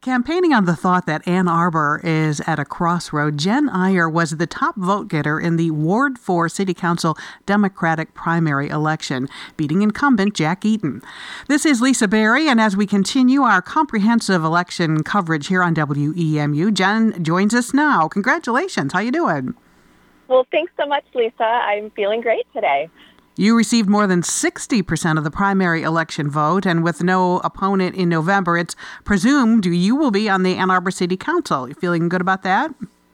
Campaigning on the thought that Ann Arbor is at a crossroad, Jen Iyer was the top vote getter in the Ward 4 City Council Democratic primary election, beating incumbent Jack Eaton. This is Lisa Berry, and as we continue our comprehensive election coverage here on WEMU, Jen joins us now. Congratulations. How you doing? Well, thanks so much, Lisa. I'm feeling great today. You received more than 60% of the primary election vote, and with no opponent in November, it's presumed you will be on the Ann Arbor City Council. You feeling good about that?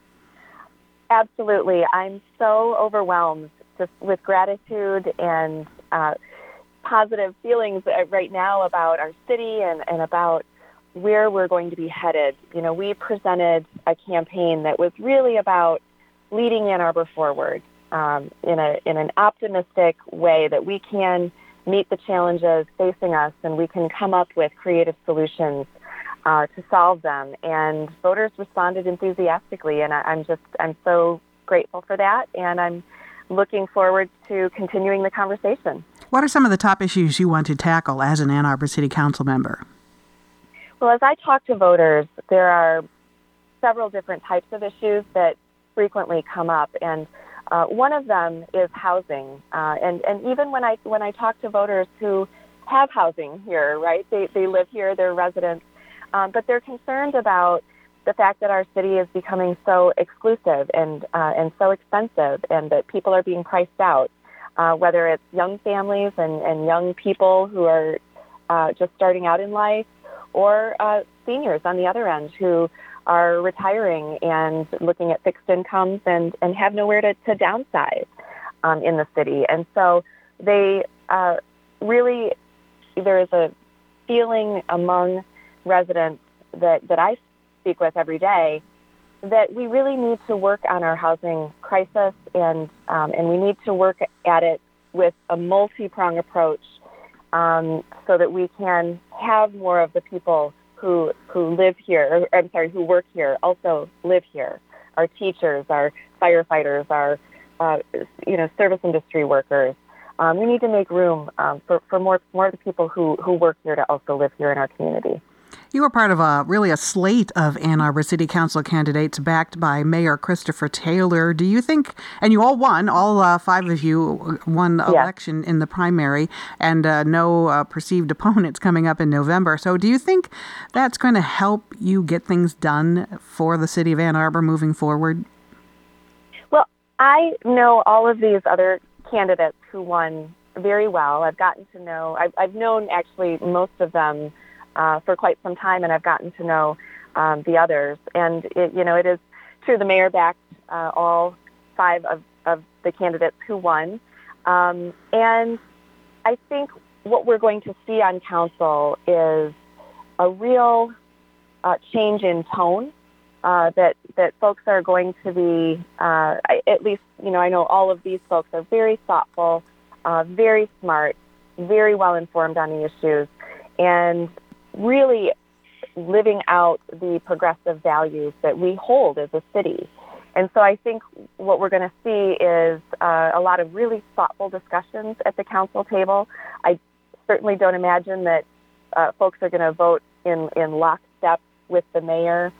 Absolutely. I'm so overwhelmed just with gratitude and positive feelings right now about our city and about where we're going to be headed. You know, we presented a campaign that was really about leading Ann Arbor forward. In an optimistic way that we can meet the challenges facing us and we can come up with creative solutions to solve them. And voters responded enthusiastically, and I'm so grateful for that, and I'm looking forward to continuing the conversation. What are some of the top issues you want to tackle as an Ann Arbor City Council member? Well, as I talk to voters, there are several different types of issues that frequently come up, and one of them is housing, and even when I talk to voters who have housing here, right? They live here, they're residents, but they're concerned about the fact that our city is becoming so exclusive and so expensive, and that people are being priced out, whether it's young families and young people who are just starting out in life, or seniors on the other end who are retiring and looking at fixed incomes and have nowhere to downsize in the city. And so they really, there is a feeling among residents that I speak with every day that we really need to work on our housing crisis, and we need to work at it with a multi-pronged approach so that we can have more of the people who live here, who work here, also live here. Our teachers, our firefighters, our service industry workers. We need to make room for more of the people who work here to also live here in our community. You were part of a slate of Ann Arbor City Council candidates backed by Mayor Christopher Taylor. Do you think, and you all won, all five of you won election in the primary, and no perceived opponents coming up in November. So do you think that's going to help you get things done for the city of Ann Arbor moving forward? Well, I know all of these other candidates who won very well. I've gotten to know, I've known actually most of them for quite some time, and I've gotten to know the others. And it is true, the mayor backed all five of the candidates who won. And I think what we're going to see on council is a real change in tone that folks are going to be, at least, I know all of these folks are very thoughtful, very smart, very well informed on the issues, and really living out the progressive values that we hold as a city. And so I think what we're going to see is a lot of really thoughtful discussions at the council table. I certainly don't imagine that folks are going to vote in lockstep with the mayor.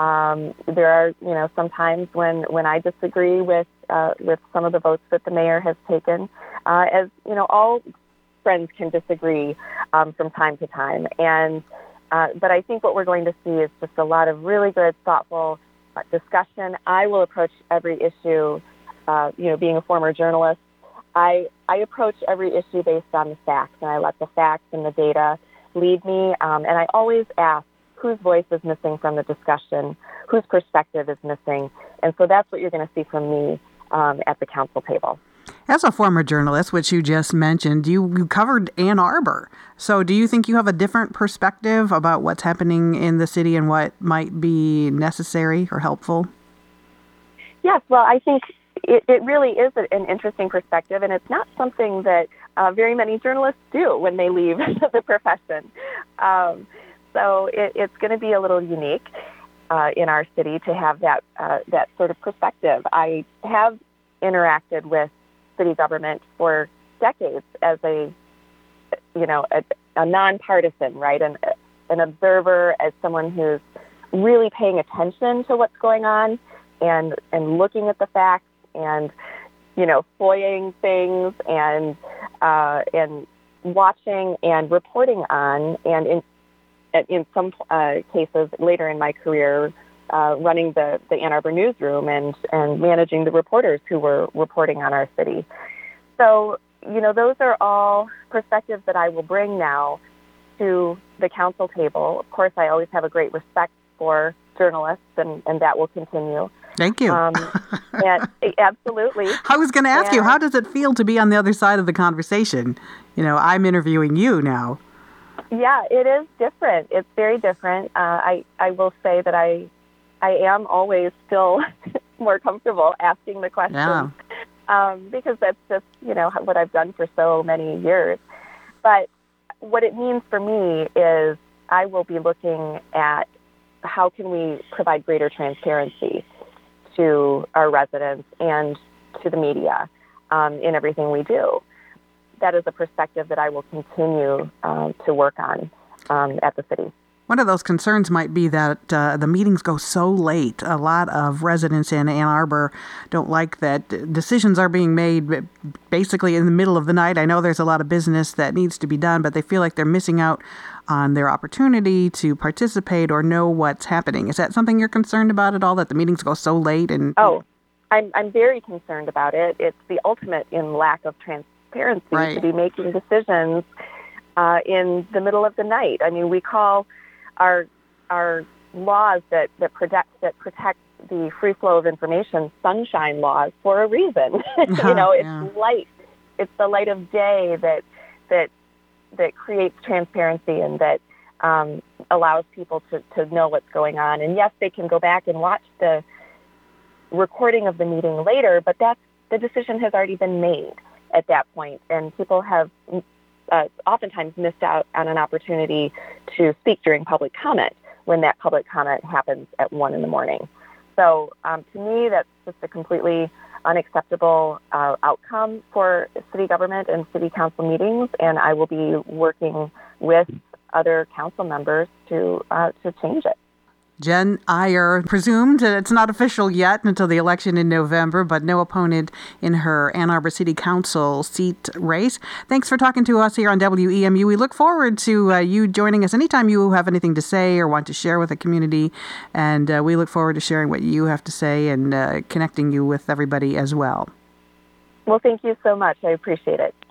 There are, some times when I disagree with some of the votes that the mayor has taken. As all friends can disagree from time to time, but I think what we're going to see is just a lot of really good, thoughtful discussion. I will approach every issue, being a former journalist, I approach every issue based on the facts, and I let the facts and the data lead me, and I always ask whose voice is missing from the discussion, whose perspective is missing, and so that's what you're going to see from me at the council table. As a former journalist, which you just mentioned, you covered Ann Arbor. So do you think you have a different perspective about what's happening in the city and what might be necessary or helpful? Yes, well, I think it really is an interesting perspective, and it's not something that very many journalists do when they leave the profession. So it's going to be a little unique in our city to have that sort of perspective. I have interacted with city government for decades as a nonpartisan, right, an observer, as someone who's really paying attention to what's going on and looking at the facts and, FOIAing things and watching and reporting on, and in some cases later in my career, running the Ann Arbor newsroom and managing the reporters who were reporting on our city. So, those are all perspectives that I will bring now to the council table. Of course, I always have a great respect for journalists, and that will continue. Thank you. And absolutely. I was going to ask you, how does it feel to be on the other side of the conversation? I'm interviewing you now. Yeah, it is different. It's very different. I will say that I am always still more comfortable asking the questions because that's just, what I've done for so many years. But what it means for me is I will be looking at how can we provide greater transparency to our residents and to the media in everything we do. That is a perspective that I will continue to work on at the city. One of those concerns might be that the meetings go so late. A lot of residents in Ann Arbor don't like that decisions are being made basically in the middle of the night. I know there's a lot of business that needs to be done, but they feel like they're missing out on their opportunity to participate or know what's happening. Is that something you're concerned about at all, that the meetings go so late? I'm very concerned about it. It's the ultimate in lack of transparency to be making decisions in the middle of the night. I mean, we call our laws that protect the free flow of information sunshine laws for a reason. It's light. It's the light of day that creates transparency and that allows people to know what's going on. And yes, they can go back and watch the recording of the meeting later, but the decision has already been made at that point, and people have oftentimes missed out on an opportunity to speak during public comment when that public comment happens at 1 a.m. So to me, that's just a completely unacceptable outcome for city government and city council meetings, and I will be working with other council members to change it. Jen Iyer, presumed, it's not official yet until the election in November, but no opponent in her Ann Arbor City Council seat race. Thanks for talking to us here on WEMU. We look forward to you joining us anytime you have anything to say or want to share with the community, and we look forward to sharing what you have to say and connecting you with everybody as well. Well, thank you so much. I appreciate it.